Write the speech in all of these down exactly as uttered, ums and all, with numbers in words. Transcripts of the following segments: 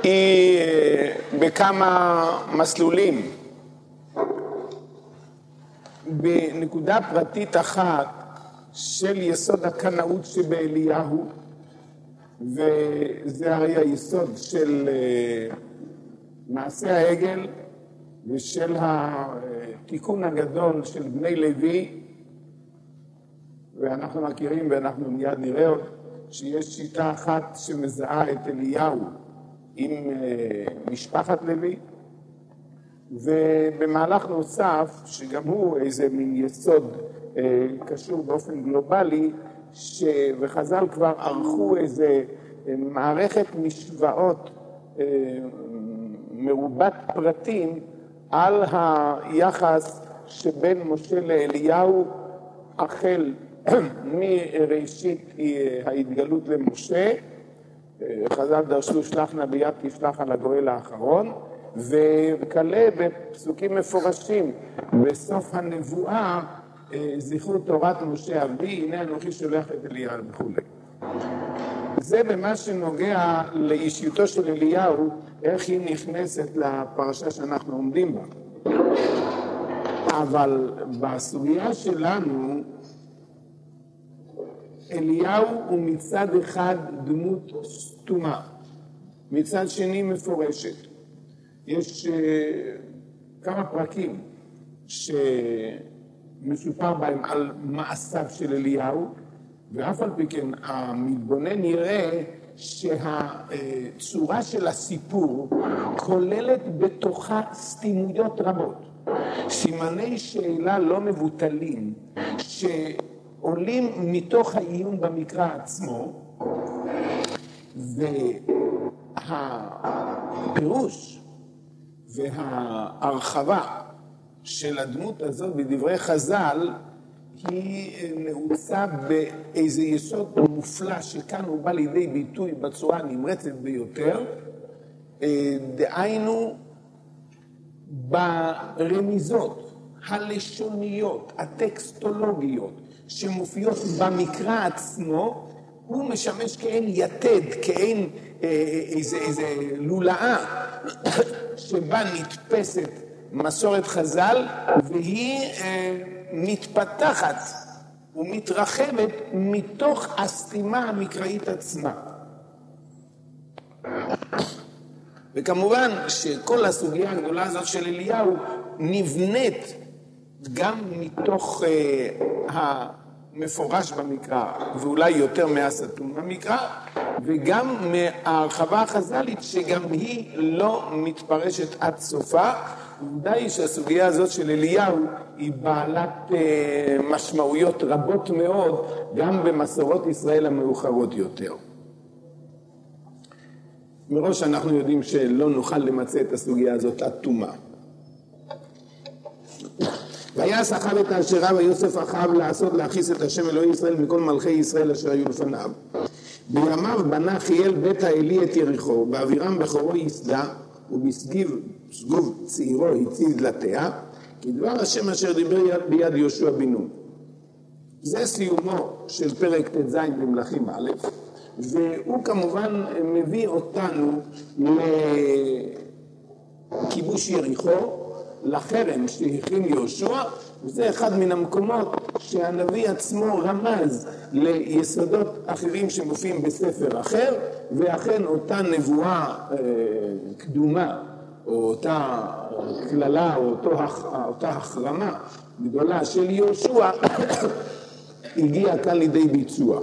היא בכמה מסלולים. בנקודה פרטית אחת של יסוד הקנאות שבאליהו, וזה הרי היסוד של מעשה העגל ושל התיקון הגדול של בני לוי, ואנחנו מכירים ואנחנו מיד נראה עוד שיש שיטה אחת שמזהה את אליהו עם משפחת לוי, ובמהלך נוסף שגם הוא איזה מין יסוד קשור באופן גלובלי, וחז"ל כבר ערכו איזה מערכת משוואות מרובת פרטים על היחס שבין משה לאליהו החל מראשית ההתגלות למשה, חז"ל דרשו שלח נא ביד תשלח על הגואל האחרון, וכלה בפסוקים מפורשים בסוף הנבואה, זכרו תורת משה עבדי, הנה אנוכי שולח את אליהו וכו'. זה במה שנוגע לאישיותו של אליהו, איך היא נכנסת לפרשה שאנחנו עומדים בה. אבל בסוגיה שלנו, אליהו הוא מצד אחד דמות סתומה, מצד שני מפורשת. יש uh, כמה פרקים שמסופר בהם על מעשיו של אליהו, ואף על פי כן המתבונן יראה שהצורה של הסיפור כוללת בתוכה סתימויות רבות, סימני שאלה לא מבוטלים שעולים מתוך העיון במקרא עצמו, והפירוש וההרחבה של הדמות הזאת בדברי חז"ל היא נעוצה באיזה יסוד מופלא שכאן הוא בא לידי ביטוי בצורה הנמרצת ביותר, דהיינו ברמיזות הלשוניות, הטקסטולוגיות שמופיעות במקרא עצמו. הוא משמש כאין יתד, כאין איזה, איזה לולאה שבה נתפסת מסורת חז"ל, והיא מתפתחת ומתרחבת מתוך הסתימה המקראית עצמה. וכמובן שכל הסוגיה הגדולה הזאת של אליהו נבנית גם מתוך המפורש במקרא, ואולי יותר מהסתום במקרא, וגם מההרחבה החז"לית שגם היא לא מתפרשת עד סופה. ודאי שהסוגיה הזאת של אליהו היא בעלת משמעויות רבות מאוד גם במסורות ישראל המאוחרות יותר. מראש אנחנו יודעים שלא נוכל למצא את הסוגיה הזאת עד תומה. ויעש אחאב את האשרה ויוסף אחאב לעשות להכעיס את השם אלוהי ישראל מכל מלכי ישראל אשר היו לפניו. בימיו בנה חיאל בית האלי את יריחו, באבירם בכורו יסדה, ובשגוב צעירו הציב דלתיה, כדבר השם אשר דיבר ביד יהושע בן נון. זה סיומו של פרק ט"ז במלכים א', והוא כמובן מביא אותנו לכיבוש יריחו, לחרם שהכין יהושע, וזה אחד מן המקומות שהנביא עצמו רמז ליסודות אחרים שמופיעים בספר אחר, ואכן אותה נבואה אה, קדומה, או אותה כללה, או אותו, אותה החרמה גדולה של יהושע, הגיעה כאן לידי ביצוע.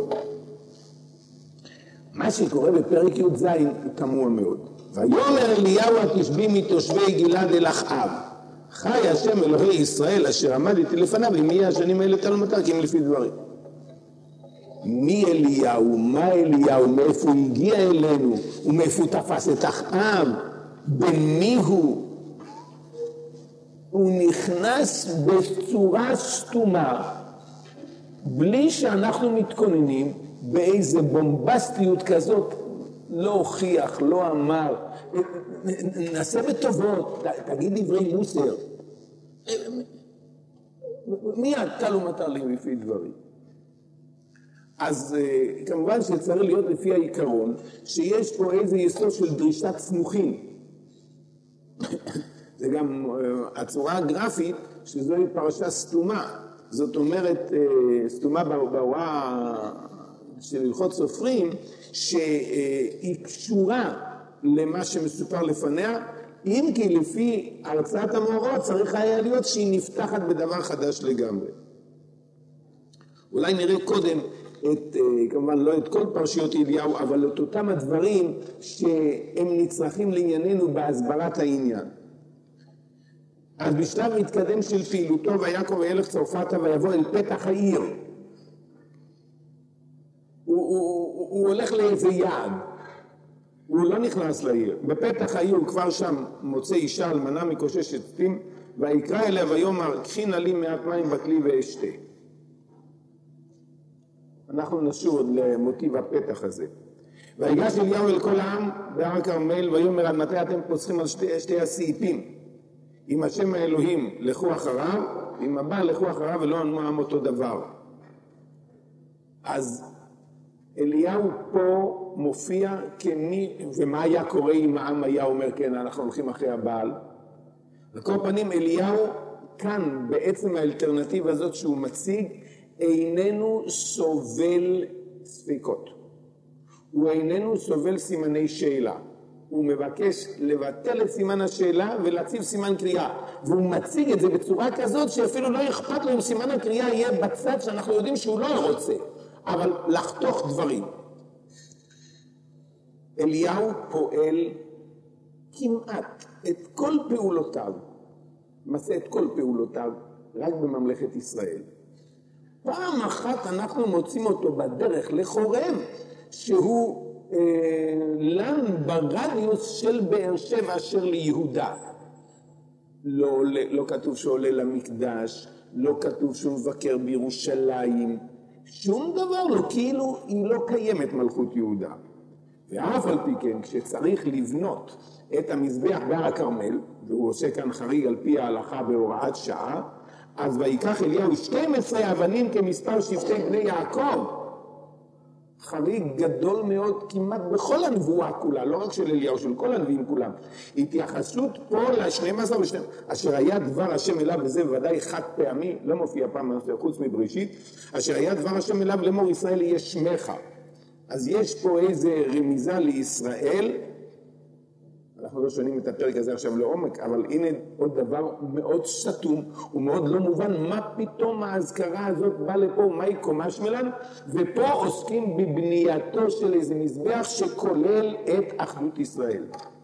מה שקורה בפרק י"ז הוא תמוה מאוד. ויאמר אליהו התשבי מתושבי גלעד אל אחאב, חי השם אלוהי ישראל אשר עמדתי לפניו, אם יהיה השנים האלה תלמתה, כי הם לפי דברים. מי אליהו? מה אליהו? מאיפה הוא הגיע אלינו? ומאיפה הוא תפס את אחאב? במי הוא? הוא נכנס בצורה סתומה, בלי שאנחנו מתכוננים, באיזה בומבסטיות כזאת, לא הוכיח, לא אמר, נעשה בטובות, תגיד דברי מוסר. מי אתה לא מותר לי לפי דברים? אז כמובן שצריך להיות לפי העיקרון שיש פה איזה יסוד של דרישת סמוכים. זה גם הצורה הגרפית שזוהי פרשה סתומה. זאת אומרת, סתומה בהוראה של הלכות סופרים, שהיא קשורה למה שמסופר לפניה, אם כי לפי הרצאת המאורות צריך היה להיות שהיא נפתחת בדבר חדש לגמרי. אולי נראה קודם את, כמובן לא את כל פרשיות אליהו, אבל את אותם הדברים שהם נצרכים לענייננו בהסברת העניין. אז בשלב מתקדם של פעילותו, ויקום וילך צרפתה ויבוא אל פתח העיר. הוא, הוא, הוא, הוא הולך לאיזה יעד, הוא לא נכנס לעיר. בפתח העיר הוא כבר שם מוצא אישה אלמנה מקוששת פתים, ויקרא אליה ויאמר קחי נא לי מעט מים בכלי ואשתה. אנחנו נשוב עוד למוטיב הפתח הזה. ויגש אליהו אל כל העם בהר הכרמל ויאמר עד מתי אתם פוסחים על שתי, שתי הסעיפים? אם השם האלוהים לכו אחריו, אם הבא לכו אחריו ולא ענו העם אותו דבר. אז אליהו פה מופיע כמי, ומה היה קורה אם העם היה אומר כן אנחנו הולכים אחרי הבעל? לכל פנים אליהו כאן בעצם האלטרנטיבה הזאת שהוא מציג איננו סובל ספקות, הוא איננו סובל סימני שאלה, הוא מבקש לבטל את סימן השאלה ולהציב סימן קריאה, והוא מציג את זה בצורה כזאת שאפילו לא אכפת לו אם סימן הקריאה יהיה בצד שאנחנו יודעים שהוא לא רוצה, אבל לחתוך דברים. אליהו פועל כמעט את כל פעולותיו, מעשה את כל פעולותיו רק בממלכת ישראל. פעם אחת אנחנו מוצאים אותו בדרך לחורם, שהוא אה, לן ברדיוס של באר שבע אשר ליהודה. לא, לא כתוב שעולה למקדש, לא כתוב שהוא מבקר בירושלים, שום דבר לא, כאילו היא לא קיימת מלכות יהודה. ואף על פי כן, כשצריך לבנות את המזבח בהר הכרמל, והוא עושה כאן חריג על פי ההלכה בהוראת שעה, אז ויקח אליהו שתים עשרה אבנים כמספר שבטי בני יעקב. חריג גדול מאוד כמעט בכל הנבואה כולה, לא רק של אליהו, של כל הנביאים כולם. התייחסות פה ל-שנים עשר ושנים, אשר היה דבר השם אליו, וזה ודאי חד פעמי, לא מופיע פעם חוץ מבראשית, אשר היה דבר השם אליו לאמור ישראל יהיה שמך. אז יש פה איזה רמיזה לישראל, אנחנו לא שונים את הפרק הזה עכשיו לעומק, אבל הנה עוד דבר מאוד סתום ומאוד לא מובן, מה פתאום ההזכרה הזאת באה לפה, מה היא קומש מלן, ופה עוסקים בבנייתו של איזה מזבח שכולל את אחדות ישראל.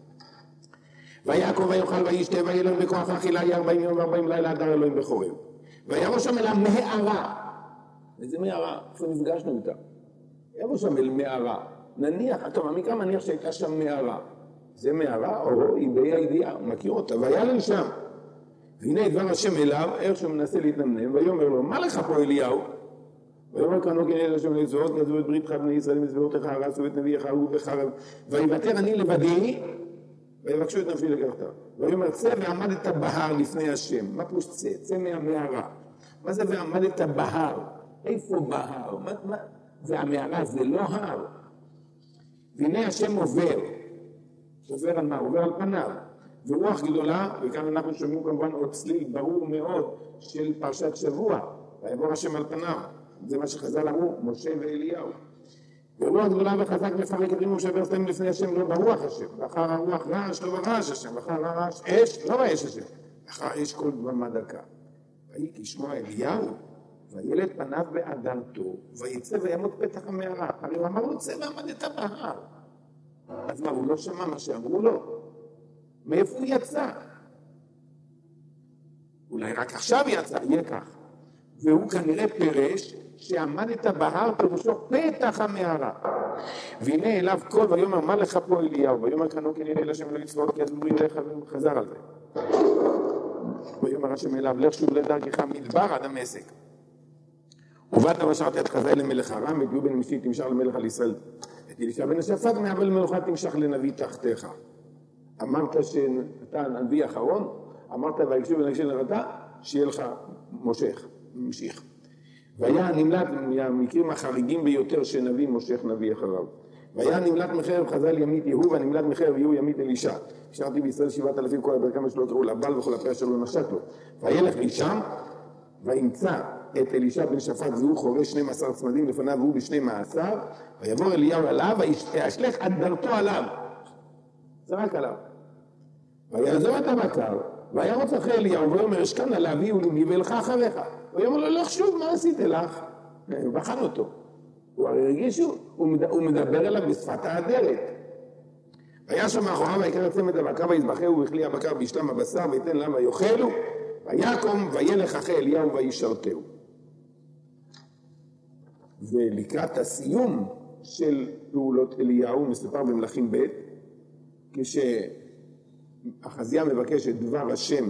ויעקב ויאכל וישתה ויהיה לו בכוח אכילה יהיה ארבעים יום וארבעים לילה הדר אלוהים בחורב. ויבוא שם אל המערה. איזה מערה? איפה נפגשנו איתה? יבוא שם אל מערה. נניח, טוב, המקרא מניח שהייתה שם מערה. זה מערה, או היא באי הידיעה, הוא מכיר אותה, והיה שם. והנה דבר השם אליו, איך שהוא מנסה להתנמנם, ויאמר לו, מה לך פה אליהו? ויאמר כנו כן אל השם לצבאות, גזרו את בריתך בני ישראל, מזבחותיך הרסו ואת נביאך הרגו בחרב, ויוותר אני לבדי, ויבקשו את נפשי לקחתה. ויאמר צא ועמדת בהר לפני השם. מה פירוש צא? צא מהמערה. מה זה ועמדת בהר? איפה בהר? מה, מה? והמערה זה לא הר. והנה השם עובר. עובר על מה? עובר על פניו. ורוח גדולה, וכאן אנחנו שומעים כמובן עוד צליל ברור מאוד של פרשת שבוע. ויעבור השם על פניו. זה מה שחז"ל אמרו, משה ואליהו. ורוח גדולה וחזק מפרק את רימו שבר סתם לפני השם, לא ברוח השם. ואחר הרוח רעש, לא ברעש השם. ואחר הרעש אש, לא באש השם. אחר אש כל דממה דקה. ויהי כשמוע אליהו, וילד פניו באדרתו, ויצא ויעמוד פתח המערה. הרי הוא אמר לו, צא ועמדת בהר. אז מה, הוא לא שמע מה שאמרו לו? מאיפה הוא יצא? אולי רק עכשיו יצא, יהיה כך. והוא כנראה פירש שעמדת בהר פירושו פתח המערה. והנה אליו כל ויאמר מה לך פה אליהו? ויאמר כנו כן אל השם לא יצבאות כי אז בורי לך וחזר על זה. ויאמר השם אליו לך שוב לדרכך מדבר עד דמשק. ובאת ושרת את חזאל למלך ארם ואת יהוא בן משי תמשך למלך על ישראל. את אלישע בן שפט מעבל מלוכה תמשך לנביא תחתיך. אמרת שאתה הנביא האחרון, אמרת ויקשו בן הקשב לרתה, שיהיה לך מושך, ממשיך. והיה נמלט מהמקרים החריגים ביותר שנביא מושך נביא אחריו. והיה נמלט מחרב חז"ל ימית יהוא, ונמלט מחרב יהוא ימית אלישע. השארתי בישראל שבעת אלפים כל הברקמה שלא קראו לבעל וכל הפה שלא נשק לו. וילך משם וימצא את אלישע בן שפט והוא חורש שנים עשר צמדים לפניו והוא בשני מעשר, ויבוא אליהו עליו וישלח אדרתו עליו. זרק עליו. ויעזוב את הבקר, וירוץ אחרי אליהו ואומר אשכן עליו הביאו לי ולך אחריך. ויאמר לו לך שוב מה עשית לך? הוא בחן אותו. הוא הרי הרגיש הוא מדבר אליו בשפת האדרת. והיה שם מאחוריו ויקרא צמד הבקר ויזבחהו וכלי הבקר בישלם הבשר ויתן להם ויאכלו ויקום וילך אחרי אליהו וישרתהו. ולקראת הסיום של פעולות אליהו מסופר במלכים ב' כשאחזיה מבקש את דבר השם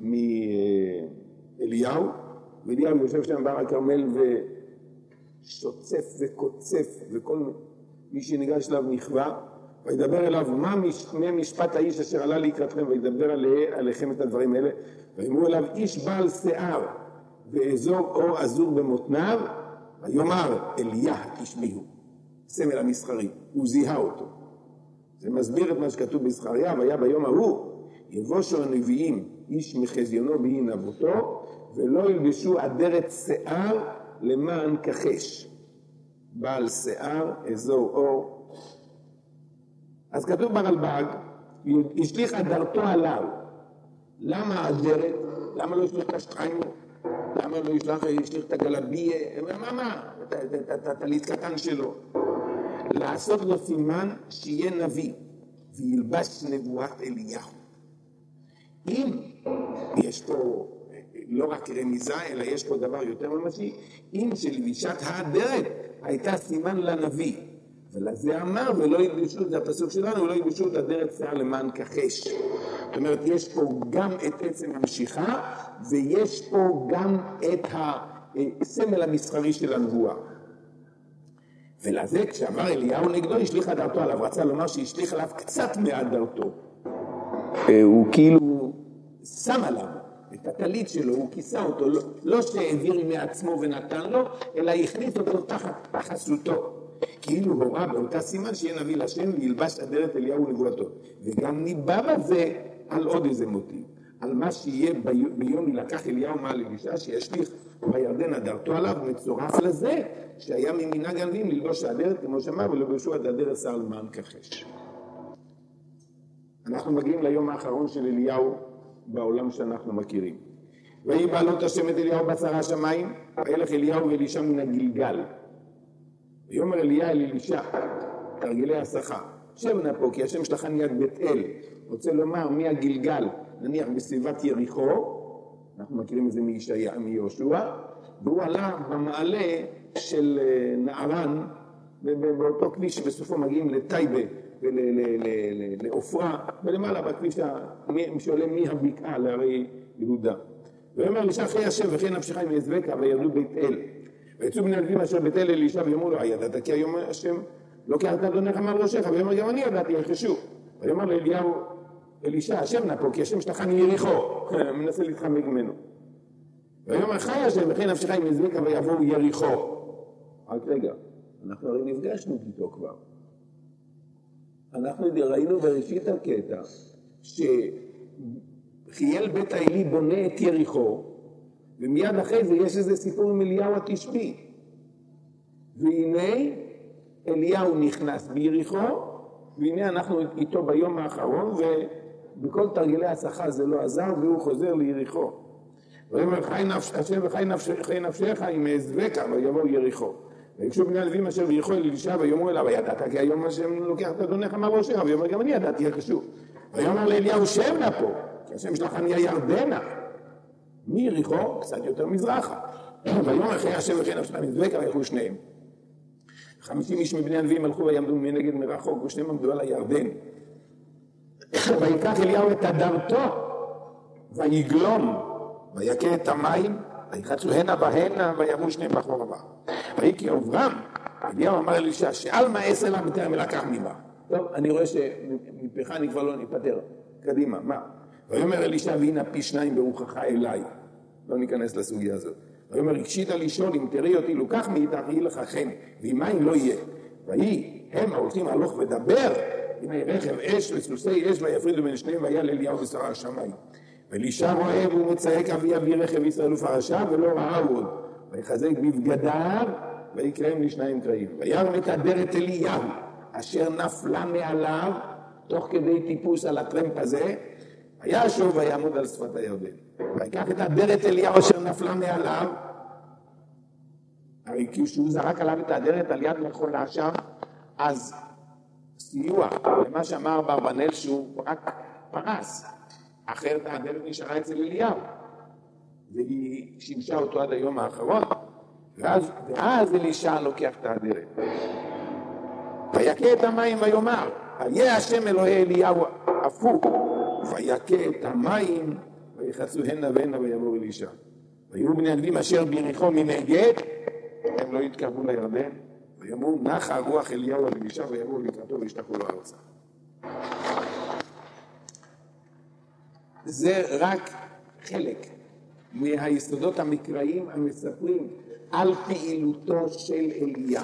מאליהו ואליהו יושב שם בהר הכרמל ושוצף וקוצף וכל מי שניגש אליו נכווה וידבר אליו מה משפט האיש אשר עלה לקראתכם וידבר עליכם את הדברים האלה ויאמרו אליו איש בעל שיער ואזור אור אזור במותניו ויאמר אליה תשמעו סמל המסחרי הוא זיהה אותו. זה מסביר את מה שכתוב בזכריה והיה ביום ההוא יבושו הנביאים איש מחזיונו בהיא נבותו ולא ילבשו אדרת שיער למען כחש בעל שיער אזור אור. אז כתוב ברלב"ג השליך אדרתו עליו. למה אדרת? למה לא ישליך את השטריימר? למה לא ישליך, ישליך את הגלביה? מה מה? את הטלית קטן שלו. לעשות לו סימן שיהיה נביא וילבש נבואת אליהו. אם יש פה לא רק רמיזה אלא יש פה דבר יותר ממשי, אם שלבישת האדרת הייתה סימן לנביא ולזה אמר ולא ילבשו, זה הפסוק שלנו, ולא ילבשו את אדרת שיער למען כחש. זאת אומרת יש פה גם את עצם המשיכה ויש פה גם את הסמל המסחרי של הנבואה. ולזה כשאמר אליהו נגדו השליך אדרתו עליו, רצה לומר שהשליך עליו קצת מאדרתו. הוא כאילו שם עליו את הטלית שלו, הוא כיסה אותו, לא, לא שהעביר מעצמו ונתן לו, אלא הכניס אותו תחת חסותו. כאילו הוראה באותה סימן שיהיה נביא לשם וילבש אדרת אליהו נבואתו. וגם ניבא בזה על עוד איזה מוטיב, על מה שיהיה ביום לקח אליהו מעל אלישע שישליך בירדן אדרתו עליו, מצורף לזה שהיה ממנהג הנביאים ללבוש האדרת כמו שאמר ולבשו עד אדרת שיער למען כחש. אנחנו מגיעים ליום האחרון של אליהו בעולם שאנחנו מכירים. ויהי בעלות השם את אליהו בעשרה השמיים וילך אליהו ואלישע מן הגלגל. ויאמר אליה אל אלישע תרגילי השכה שב נא פה כי השם שלחני עד בית אל. רוצה לומר מהגלגל נניח בסביבת יריחו, אנחנו מכירים את זה מישעיה, מיהושע, והוא עלה במעלה של נערן באותו כביש שבסופו מגיעים לטייבה ולעופרה ולמעלה בכביש שעולה מהבקעה להרי יהודה. ויאמר אלישע אחרי השם וכי נפשך עם אזבקה וירדו בית אל ויצאו בני הנביאים אשר בית אל אלישע ויאמרו לו הידעת כי היום השם לוקח את אדונך מעל ראשך ויאמר גם אני ידעתי יחשו. ויאמר לאליהו אלישע השם נא פה כי השם שלחני יריחו, מנסה להתחמק ממנו. ויאמר חי השם וכי נפשך עם אזבקה ויבואו יריחו. רק רגע, אנחנו הרי נפגשנו איתו כבר. אנחנו ראינו בראשית הקטע שחייל בית האלי בונה את יריחו ומיד אחרי זה יש איזה סיפור עם אליהו התשבי והנה אליהו נכנס ביריחו והנה אנחנו איתו ביום האחרון ובכל תרגילי השכה זה לא עזר והוא חוזר ליריחו. ואומר חי נפש, השם וחי נפשך, חי נפשך עם אזבקה ויבואו יריחו. ויקשו בני הנביאים אשר ביריחו אל אלישע ויאמרו אליו ידעת כי היום השם לוקח את אדונך מעל ראשך ויאמר גם אני ידעתי יחשו. ויאמר לאליהו שב נא פה כי השם שלחני הירדנה מיריחו קצת יותר מזרחה. ויאמר חי השם וחי נפשך עם אזבקה וילכו שניהם. חמישים איש מבני הנביאים הלכו ויעמדו מנגד מרחוק ושניהם עמדו על הירדן. ויקח אליהו את אדרתו ויגלום ויקה את המים ויקצו הנה בהנה ויאמרו שניהם בחור הבא. ויהי כי עוברם אליהו אמר אלישע שאל מה אעשה לה בטרם אלקח ממך. טוב, אני רואה שמפך אני כבר לא ניפטר. קדימה, מה? ויאמר אלישע והנה פי שניים ברוחך אליי. לא ניכנס לסוגיה הזאת. ויאמר הקשית לשאול אם תראי אותי לוקח מאיתך יהי לך חן ואם מים לא יהיה. ויהי הם ההולכים הלוך ודבר הנה רכב אש וסוסי אש ויפרידו בין שניהם והיה לאליהו בשרה השמיים. ואלישע רואה והוא מצעק אבי אבי רכב ישראל ופרשה ולא ראהו עוד. ויחזק בבגדיו ויקרם לשניים קרעים. וירא את אדרת אליהו אשר נפלה מעליו תוך כדי טיפוס על הטרמפ הזה. וישוב ויעמוד על שפת הירדן. ויקח את אדרת אליהו אשר נפלה מעליו. הרי כשהוא זרק עליו את האדרת על יד מכולה שם, אז סיוע למה שאמר ברבנאל שהוא רק פרס. אחרת האדרת נשארה אצל אליהו. והיא שימשה אותו עד היום האחרון. ואז, ואז אלישע לוקח את האדרת. ויקה את המים ויאמר, היה השם אלוהי אליהו הפוך. ויקה את המים ויחצו הנה והנה ויעבור אלישע. ויהיו בני הגדים אשר ביריחו מנגד, הם לא יתקרבו לירדן, ויאמרו נחה רוח אליהו על אלישע ויעברו לקראתו וישתחו לו ארצה. זה רק חלק מהיסודות המקראיים המספרים על פעילותו של אליהו.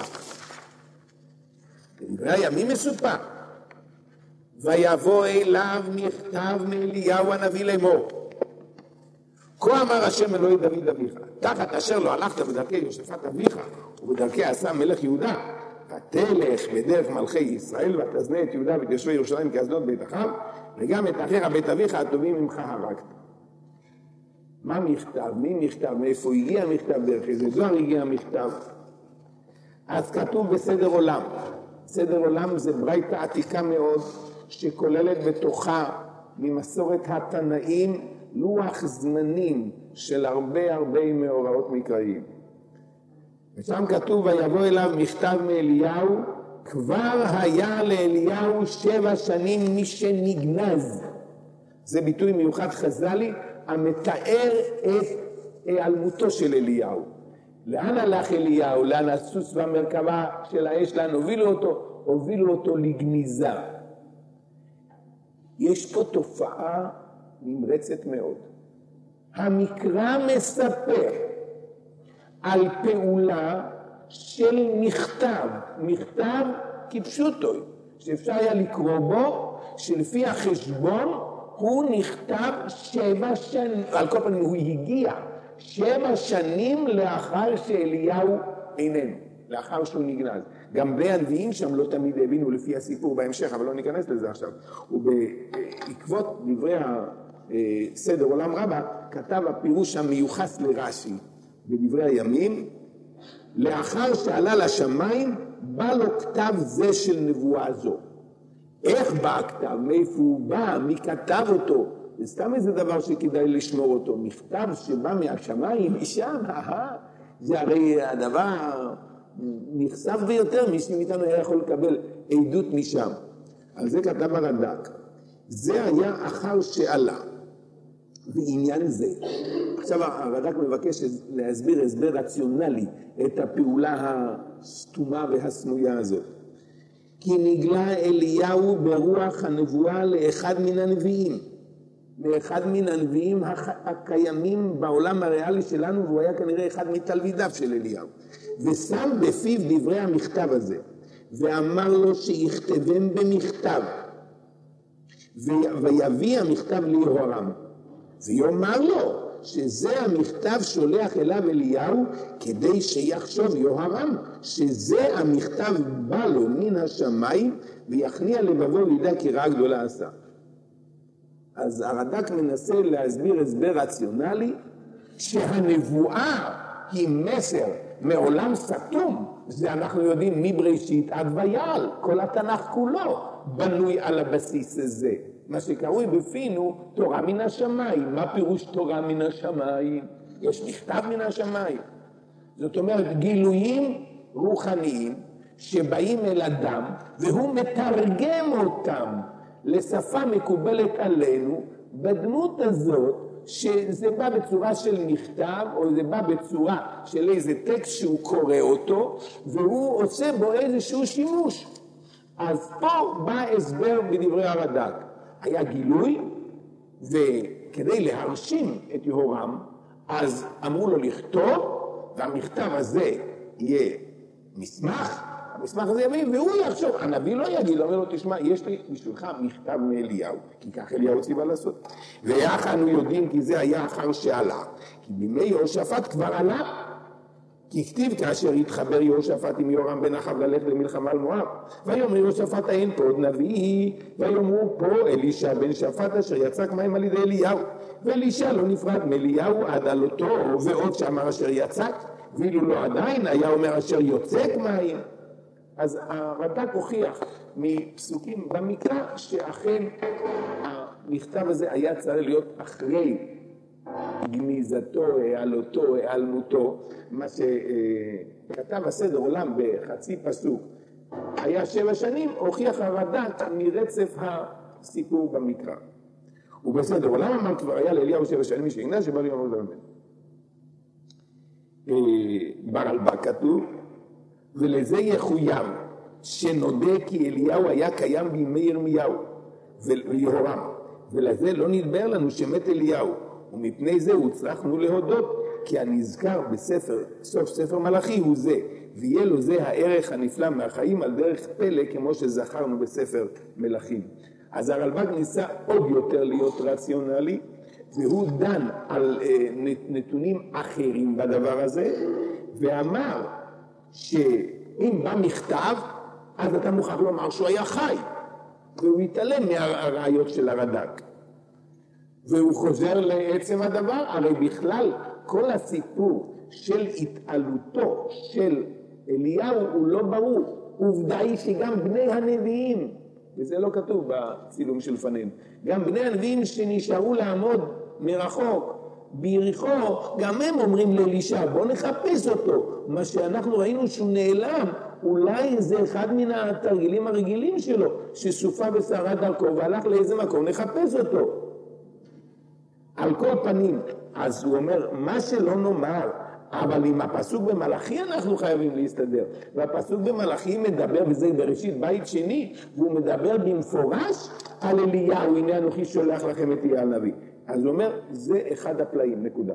בדברי הימים מסופר, ויבוא אליו מכתב מאליהו הנביא לאמור, כה אמר השם אלוהי דוד אביך, תחת אשר לא הלכת בדרכי יהושפט אביך ובדרכי עשה מלך יהודה, ותלך בדרך מלכי ישראל ותזנה את יהודה ואת יושבי ירושלים כאזנות בית אחיו, וגם את אחיך בית אביך הטובים ממך הרגת. מה מכתב? מי מכתב? מאיפה הגיע מכתב? דרך איזה זוהר הגיע מכתב? אז כתוב בסדר עולם. סדר עולם זה ברייתא עתיקה מאוד, שכוללת בתוכה ממסורת התנאים לוח זמנים של הרבה הרבה מאורעות מקראיים. ושם כתוב ויבוא אליו מכתב מאליהו, כבר היה לאליהו שבע שנים מי שנגנז. זה ביטוי מיוחד חז"לי המתאר את היעלמותו של אליהו. לאן הלך אליהו? לאן הסוס והמרכבה של האש? לאן הובילו אותו? הובילו אותו לגניזה. יש פה תופעה נמרצת מאוד. המקרא מספר על פעולה של מכתב, מכתב כפשוטו, שאפשר היה לקרוא בו, שלפי החשבון הוא נכתב שבע שנים, על כל פנים הוא הגיע שבע שנים לאחר שאליהו איננו, לאחר שהוא נגנז. גם בני הנביאים שם לא תמיד הבינו לפי הסיפור בהמשך, אבל לא ניכנס לזה עכשיו. ובעקבות דברי הסדר עולם רבה, כתב הפירוש המיוחס לרש"י בדברי הימים, לאחר שעלה לשמיים, בא לו כתב זה של נבואה זו. איך בא הכתב? מאיפה הוא בא? מי כתב אותו? זה סתם איזה דבר שכדאי לשמור אותו. מכתב שבא מהשמיים, משם, זה הרי הדבר נחשף ביותר, מי מאיתנו היה יכול לקבל עדות משם. על זה כתב הרד"ק. זה היה אחר שעלה. בעניין זה. עכשיו הרד"ק מבקש להסביר הסבר רציונלי את הפעולה הסתומה והסמויה הזאת. כי נגלה אליהו ברוח הנבואה לאחד מן הנביאים. לאחד מן הנביאים הקיימים בעולם הריאלי שלנו, והוא היה כנראה אחד מתלמידיו של אליהו. ושם בפיו דברי המכתב הזה, ואמר לו שיכתבם במכתב, ויביא המכתב ליהורם. ויאמר לו שזה המכתב שולח אליו אליהו, כדי שיחשוב יהורם שזה המכתב בא לו מן השמיים, ויכניע לבבו וידע כי רעה גדולה עשה. אז הרד"ק מנסה להסביר הסבר רציונלי, שהנבואה היא מסר מעולם סתום. זה אנחנו יודעים מבראשית עד ויעל, כל התנ"ך כולו בנוי על הבסיס הזה. מה שקרוי בפינו תורה מן השמיים. מה פירוש תורה מן השמיים? יש מכתב מן השמיים. זאת אומרת גילויים רוחניים שבאים אל אדם והוא מתרגם אותם לשפה מקובלת עלינו בדמות הזאת, שזה בא בצורה של מכתב או זה בא בצורה של איזה טקסט שהוא קורא אותו והוא עושה בו איזשהו שימוש. אז פה בא הסבר בדברי הרד"ק. היה גילוי, וכדי להרשים את יהורם, אז אמרו לו לכתוב והמכתב הזה יהיה מסמך, המסמך הזה יביא, והוא יחשוב, הנביא לא יגיד, אומר לו, תשמע, יש לי בשבילך מכתב מאליהו, כי כך אליהו ציווה לעשות. ואיך אנו יודעים כי זה היה אחר שעלה, כי בימי יהושפט כבר עלה, כי כתיב כאשר התחבר יהושפט עם יורם בן אחאב ללכת למלחמה על מואב, ויאמר יהושפט אין פה עוד נביא, ויאמרו פה אלישע בן שפט אשר יצק מים על ידי אליהו, ואלישע לא נפרד מאליהו עד עלותו, ועוד שאמר אשר יצק, ואילו לא עדיין היה אומר אשר יוצק מים. אז הרד"ק הוכיח מפסוקים במקרא שאכן המכתב הזה היה צריך להיות אחרי גניזתו, העלותו, העלמותו, מה שכתב הסדר עולם בחצי פסוק היה שבע שנים, הוכיח הרד"ק מרצף הסיפור במקרא. ובסדר עולם אמר כבר היה לאליהו שבע שנים משעינה שבא לי אמר לדבר. ברלב"ג כתוב, ולזה יחויב שנודה כי אליהו היה קיים בימי ירמיהו ויהורם, ולזה לא נדבר לנו שמת אליהו, ומפני זה הוצרכנו להודות, כי הנזכר בספר, סוף ספר מלאכי הוא זה, ויהיה לו זה הערך הנפלא מהחיים על דרך פלא כמו שזכרנו בספר מלאכים. אז הרלב"ג ניסה עוד יותר להיות רציונלי, והוא דן על אה, נתונים אחרים בדבר הזה, ואמר שאם בא מכתב, אז אתה מוכרח לומר שהוא היה חי, והוא יתעלם מהראיות של הרד"ק. והוא חוזר לעצם הדבר, הרי בכלל כל הסיפור של התעלותו של אליהו הוא לא ברור. עובדה היא שגם בני הנביאים, וזה לא כתוב בצילום שלפנינו, גם בני הנביאים שנשארו לעמוד מרחוק ביריחו, גם הם אומרים לאלישע בוא נחפש אותו. מה שאנחנו ראינו שהוא נעלם, אולי זה אחד מן התרגילים הרגילים שלו, שסופה בשערה דרכו והלך לאיזה מקום, נחפש אותו. על כל פנים, אז הוא אומר, מה שלא נאמר, אבל עם הפסוק במלאכי אנחנו חייבים להסתדר. והפסוק במלאכי מדבר, וזה בראשית בית שני, והוא מדבר במפורש על אליהו, הנה אנוכי שולח לכם את אליהו הנביא. אז הוא אומר, זה אחד הפלאים, נקודה.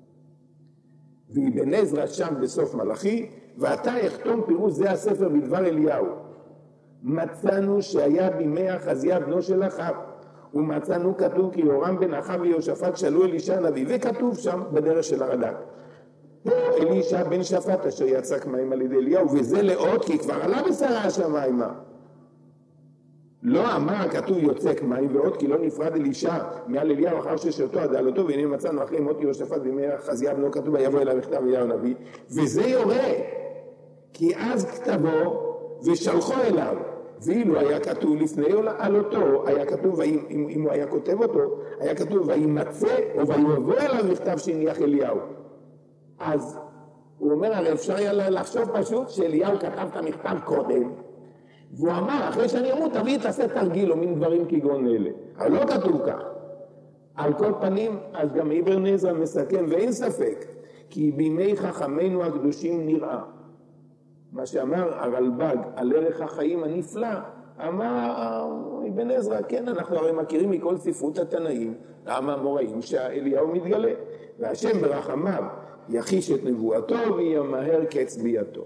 ואבן עזרא שם בסוף מלאכי, ואתה יחתום פירוש זה הספר בדבר אליהו. מצאנו שהיה בימי אחזיה בנו של אחאב, ומצאנו כתוב כי יורם בן אחאב ויהושפט שאלו אלישע הנביא, וכתוב שם בדרך של הרד"ק. אלישע בן שפט אשר יצק מים על ידי אליהו, וזה לאות כי כבר עלה בשערה השמיימה. לא אמר כתוב יוצק מים ועוד כי לא נפרד אלישע מעל אליהו אחר ששרתו עד עלותו, והנה מצאנו אחרי מות יהושפט בימי אחזיה בנו כתוב ויבוא אליו מכתב אליהו הנביא, וזה יורה כי אז כתבו ושלחו אליו. ואילו היה כתוב לפני עלותו, היה כתוב, אם, אם הוא היה כותב אותו, היה כתוב וימצא או ויבוא אליו מכתב שהניח אליהו. אז הוא אומר, הרי אפשר היה לחשוב פשוט שאליהו כתב את המכתב קודם, והוא אמר, אחרי שאני אמות, תביא תעשה תרגיל או מין דברים כגון אלה. אבל לא כתוב כך. על כל פנים, אז גם אבן עזרא מסכם, ואין ספק, כי בימי חכמינו הקדושים נראה. מה שאמר הרלב"ג על ערך החיים הנפלא, אמר אבן עזרא, כן, אנחנו הרי מכירים מכל ספרות התנאים, המאמוראים שהאליהו מתגלה, והשם ברחמיו יחיש את נבואתו וימהר קץ ביאתו.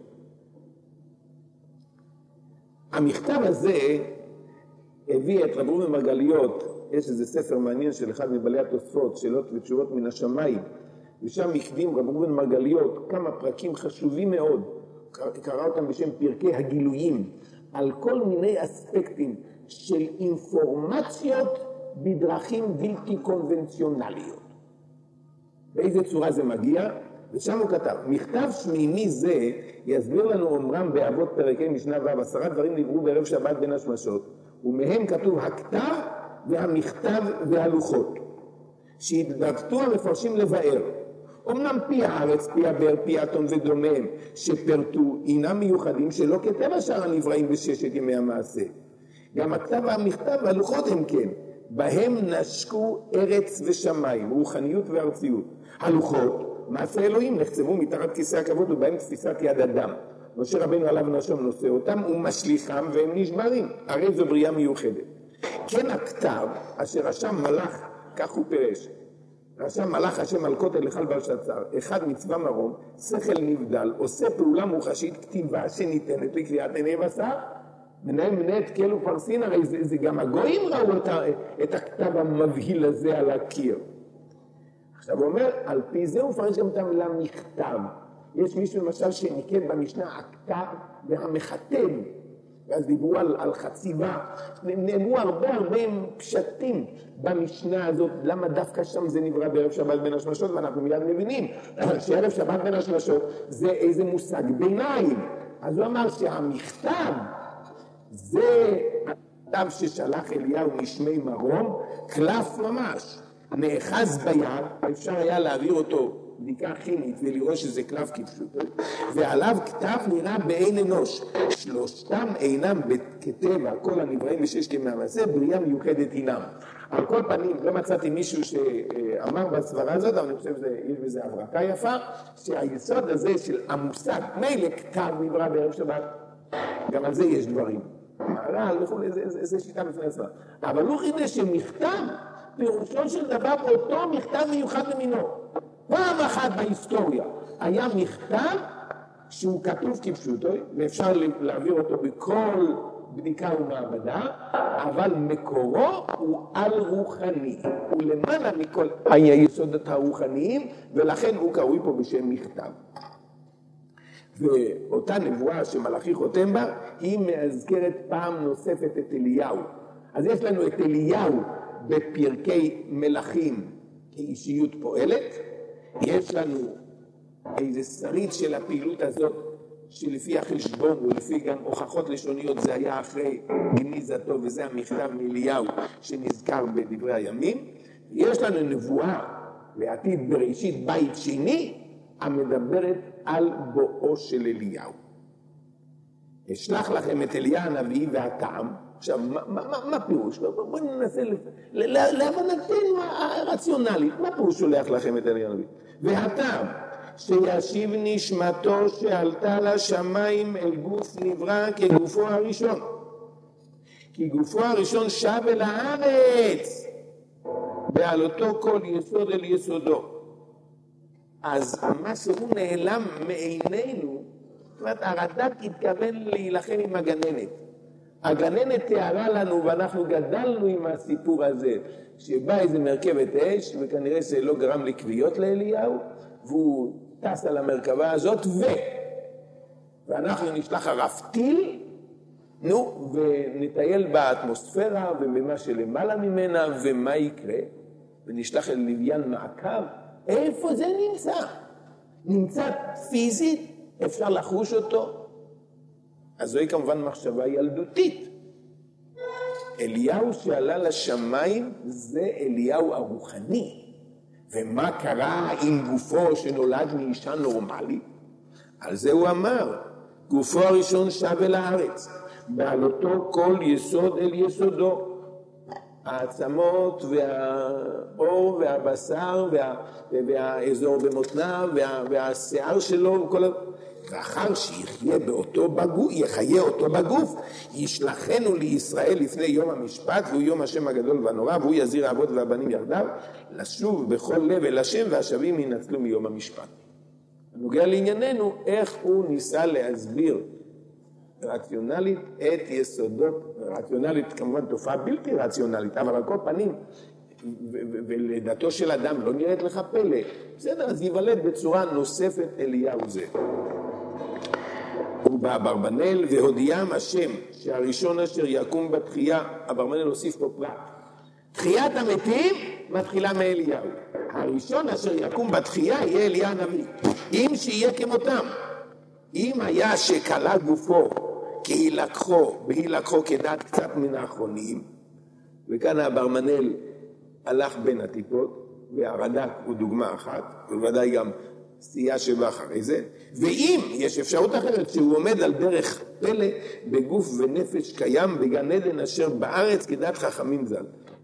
המכתב הזה הביא את רב ראובן מרגליות, יש איזה ספר מעניין של אחד מבעלי התוספות, שאלות ותשובות מן השמיים, ושם הקדים רב ראובן מרגליות כמה פרקים חשובים מאוד, קרא אותם בשם פרקי הגילויים, על כל מיני אספקטים של אינפורמציות בדרכים בלתי קונבנציונליות. באיזה צורה זה מגיע? ושם הוא כתב, מכתב שמימי זה יסביר לנו אומרם באבות פרקי משנה ו' עשרה דברים נבראו בערב שבת בין השמשות, ומהם כתוב הכתב והמכתב והלוחות, שהתדבטו המפרשים לבאר. אמנם פי הארץ, פי הבר, פי אתון ודומיהם, שפרטו, אינם מיוחדים שלא כטבע שאר הנבראים בששת ימי המעשה. גם הכתב והמכתב והלוחות הם כן, בהם נשקו ארץ ושמיים, רוחניות וארציות. הלוחות, מעשה אלוהים, נחצבו מתחת כיסא הכבוד ובהם תפיסת יד אדם. משה רבנו עליו נשם נושא אותם ומשליחם והם נשברים, הרי זו בריאה מיוחדת. כן הכתב, אשר רשם מלאך, כך הוא פירש. רשם מלאך השם על כותל היכל בלשאצר, אחד מצבא מרום, שכל נבדל, עושה פעולה מוחשית, כתיבה שניתנת לקריאת עיני בשר, מנהל מנהלת כל ופרסין, הרי זה, זה גם הגויים ראו את, ה, את הכתב המבהיל הזה על הקיר. עכשיו הוא אומר, על פי זה הוא מפרש גם את המילה מכתב. יש מישהו למשל שניקד במשנה הכתב והמחתם, ואז דיברו על, על חציבה, נאמרו הרבה הרבה פשטים במשנה הזאת, למה דווקא שם זה נברא בערב שבת בין השמשות, ואנחנו מיד מבינים שערב שבת בין השמשות זה איזה מושג ביניים. אז הוא אמר שהמכתב זה הכתב ששלח אליהו משמי מרום, קלף ממש, נאחז ביד, אפשר היה להעביר אותו בדיקה כימית ולראות שזה קלף כפשוטו, ועליו כתב נראה בעין אנוש, שלושתם אינם כטבע, כל הנבראים בשש כמי המעשה, בריאה מיוחדת הינם. על כל פנים, לא מצאתי מישהו שאמר בסברה הזאת, אבל אני חושב שיש בזה הברקה יפה, שהיסוד הזה של המושג, מילא כתב נברא בערב שבת, גם על זה יש דברים. מערל וכו', זה שיטה בפני עצמה. אבל הוא חידש שמכתב, פירושו של דבר אותו מכתב מיוחד למינו. פעם אחת בהיסטוריה היה מכתב שהוא כתוב כפשוטו, ואפשר להעביר אותו בכל בדיקה ומעבדה, אבל מקורו הוא על רוחני, הוא למעלה מכל היסודות הרוחניים, ולכן הוא קרוי פה בשם מכתב. ואותה נבואה שמלאכי חותם בה, היא מאזכרת פעם נוספת את אליהו. אז יש לנו את אליהו בפרקי מלאכים כאישיות פועלת, יש לנו איזה שריד של הפעילות הזאת, שלפי החשבון ולפי גם הוכחות לשוניות זה היה אחרי גניזתו, וזה המכתב מאליהו שנזכר בדברי הימים. יש לנו נבואה לעתיד בראשית בית שני, המדברת על בואו של אליהו. אשלח לכם את אליה הנביא והטעם. עכשיו, מה, מה, מה פירוש? בואו ננסה להבנתנו הרציונלית. מה פירוש שולח לכם את אליה הנביא? והטעם, שישיב נשמתו שעלתה לשמיים אל גוף נברא כגופו הראשון. כי גופו הראשון שב אל הארץ, בעלותו כל יסוד אל יסודו. אז מה שהוא נעלם מעינינו, זאת אומרת, הרד"ק התכוון להילחם עם הגננת. הגננת תיארה לנו, ואנחנו גדלנו עם הסיפור הזה, שבא איזה מרכבת אש, וכנראה זה לא גרם לקביעות לאליהו, והוא טס על המרכבה הזאת, ו... ואנחנו נשלח הרפתיל, נו, ונטייל באטמוספירה, ובמה שלמעלה ממנה, ומה יקרה? ונשלח אל לוויין מעקב, איפה זה נמצא? נמצא פיזית, אפשר לחוש אותו. אז זוהי כמובן מחשבה ילדותית. אליהו שעלה לשמיים זה אליהו הרוחני. ומה קרה עם גופו שנולד מאישה נורמלית? על זה הוא אמר, גופו הראשון שב אל הארץ, בעלותו כל יסוד אל יסודו. העצמות והאור והבשר וה, והאזור במותניו וה, והשיער שלו וכל ה... ואחר שיחיה באותו בגוף, יחיה אותו בגוף, ישלחנו לישראל לפני יום המשפט, והוא יום השם הגדול והנורא, והוא יזיר האבות והבנים יחדיו, לשוב בכל לב אל השם, והשבים ינצלו מיום המשפט. נוגע לענייננו, איך הוא ניסה להסביר רציונלית את יסודות, רציונלית כמובן תופעה בלתי רציונלית, אבל על כל פנים, ולדעתו של אדם לא נראית לך פלא, בסדר, אז ייוולד בצורה נוספת אליהו זה. הוא באברבנאל, והודיעם השם שהראשון אשר יקום בתחייה, אברבנאל הוסיף פה פרט. תחיית המתים מתחילה מאליהו. הראשון אשר יקום בתחייה יהיה אליה הנביא, אם שיהיה כמותם. אם היה שקלה גופו כהילקחו, בהילקחו כדעת קצת מן האחרונים, וכאן האברבנאל הלך בין הטיפות, והרד"ק הוא דוגמה אחת, ובוודאי גם סייע שבא אחרי זה, ואם יש אפשרות אחרת שהוא עומד על דרך פלא בגוף ונפש קיים בגן עדן אשר בארץ כדעת חכמים ז"ל.